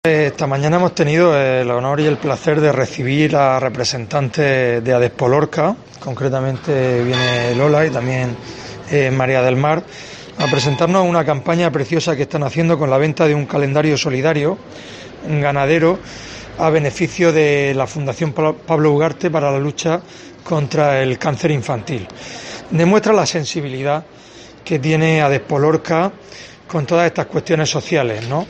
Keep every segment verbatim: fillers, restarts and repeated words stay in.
Esta mañana hemos tenido el honor y el placer de recibir a representantes de Adespo Lorca, concretamente viene Lola y también eh, María del Mar, a presentarnos una campaña preciosa que están haciendo con la venta de un calendario solidario ganadero a beneficio de la Fundación Pablo Ugarte para la lucha contra el cáncer infantil. Demuestra la sensibilidad que tiene Adespo Lorca con todas estas cuestiones sociales, ¿no?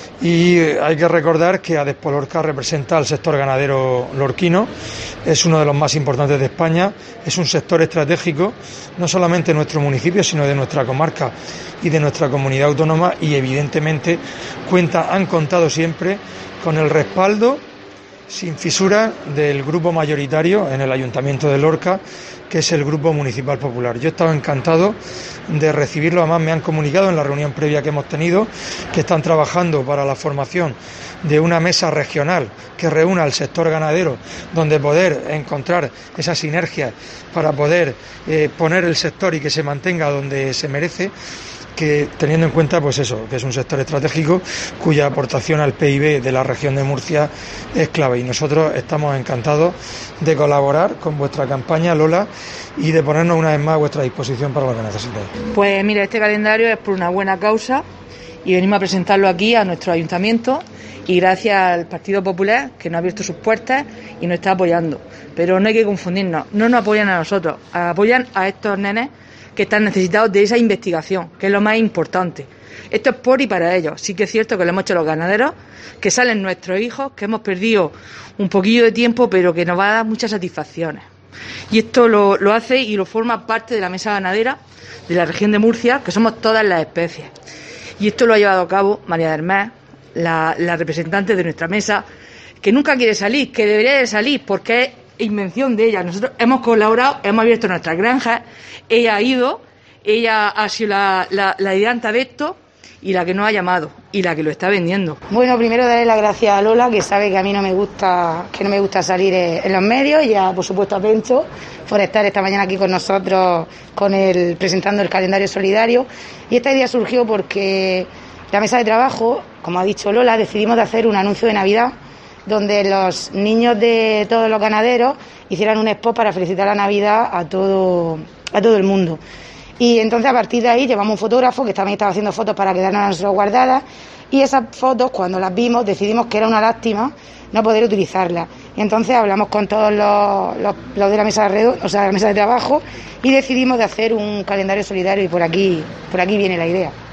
Y hay que recordar que Adespo Lorca representa al sector ganadero lorquino, es uno de los más importantes de España, es un sector estratégico, no solamente de nuestro municipio, sino de nuestra comarca y de nuestra comunidad autónoma, y evidentemente cuenta, han contado siempre con el respaldo sin fisura del grupo mayoritario en el Ayuntamiento de Lorca, que es el Grupo Municipal Popular. Yo he estado encantado de recibirlo, además me han comunicado en la reunión previa que hemos tenido que están trabajando para la formación de una mesa regional que reúna al sector ganadero, donde poder encontrar esas sinergias para poder eh, poner el sector y que se mantenga donde se merece, que teniendo en cuenta pues eso, que es un sector estratégico cuya aportación al P I B de la región de Murcia es clave, y nosotros estamos encantados de colaborar con vuestra campaña, Lola, y de ponernos una vez más a vuestra disposición para lo que necesitéis. Pues mira, este calendario es por una buena causa y venimos a presentarlo aquí a nuestro ayuntamiento, y gracias al Partido Popular, que nos ha abierto sus puertas y nos está apoyando. Pero no hay que confundirnos, no nos apoyan a nosotros, apoyan a estos nenes que están necesitados de esa investigación, que es lo más importante. Esto es por y para ellos. Sí que es cierto que lo hemos hecho los ganaderos, que salen nuestros hijos, que hemos perdido un poquillo de tiempo, pero que nos va a dar muchas satisfacciones. Y esto lo, lo hace y lo forma parte de la mesa ganadera de la región de Murcia, que somos todas las especies. Y esto lo ha llevado a cabo María del Mar, la, la representante de nuestra mesa, que nunca quiere salir, que debería de salir, porque es invención de ella. Nosotros hemos colaborado, hemos abierto nuestras granjas, ella ha ido, ella ha sido la, la, la ideante de esto y la que nos ha llamado y la que lo está vendiendo. Bueno, primero darle las gracias a Lola, que sabe que a mí no me gusta que no me gusta salir en los medios, y a, por supuesto a Pencho por estar esta mañana aquí con nosotros con el, presentando el calendario solidario. Y esta idea surgió porque la mesa de trabajo, como ha dicho Lola, decidimos de hacer un anuncio de Navidad donde los niños de todos los ganaderos hicieran un spot para felicitar la Navidad a todo, a todo el mundo. Y entonces a partir de ahí llevamos un fotógrafo que también estaba haciendo fotos para quedarnos a nosotros guardadas, y esas fotos, cuando las vimos, decidimos que era una lástima no poder utilizarlas. Y entonces hablamos con todos los, los, los de la mesa de alrededor, o sea, la mesa de trabajo, y decidimos de hacer un calendario solidario, y por aquí, por aquí viene la idea.